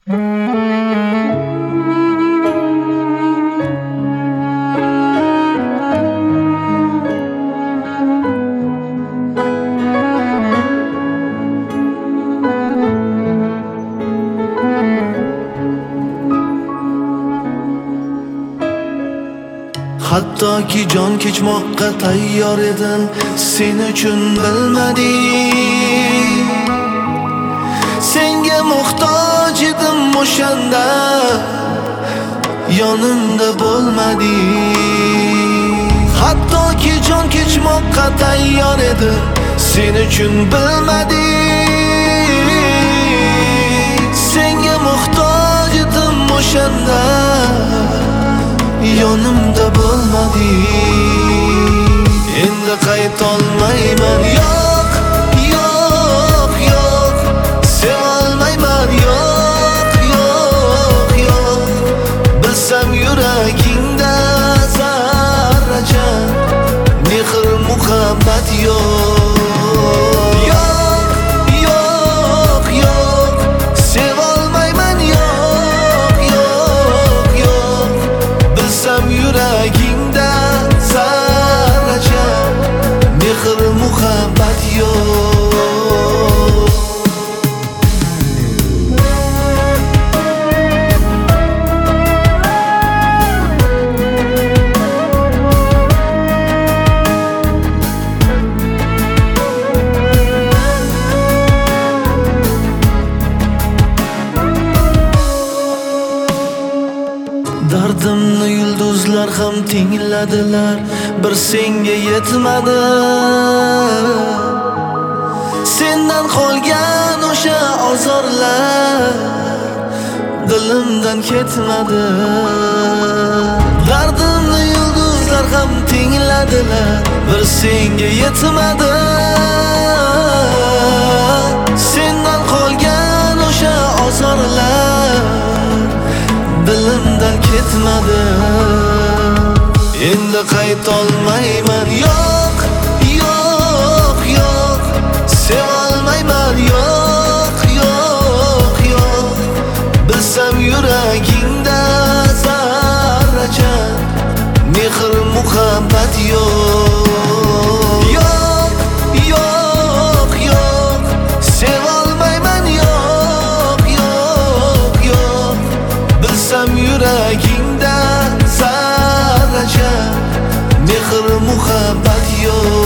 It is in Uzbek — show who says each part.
Speaker 1: Hattoki jon kechmoqqa tayyor edim, sen uchun bilmadim. Senga muhtoj edim o'shanda, yonimda bo'lmading. Hattoki jon kechmoqqa tayyor edim, sen uchun bilmadim. Senga muhtoj edim o'shanda, yonimda bo'lmading. Endi qaytolmayman, yo'q, yo'q, yo'q. Sevolmayman, yo'q, yo'q, yo'q. Bilsam yuragingda zarracha mehr muhabbat yo'q. Yo'q, yo'q, yo'q. Sevolmayman, yo'q, yo'q, yo'q. Bilsam yuragingda zarracha mehr muhabbat yo'q. Dardimni yulduzlar ham tingladilar, bir senga yetmadi. Sendan qolgan o'sha ozorlar dilimdan ketmadi. Dardimni yulduzlar ham tingladilar, bir senga yetmadi. Sendan qolgan o'sha ozorlar dilimdan ketmadi. Endi qaytolmayman, yo'q, yo'q, yo'q. Sevolmayman, yo'q, yo'q, yo'q. Bilsam yuragingda zarracha mehr muhabbat yo'q. Yo'q, yo'q, yo'q. Sevolmayman, yo'q, yo'q, yo'q. Bilsam yuragingda zarracha mehr muhabbat yo'q.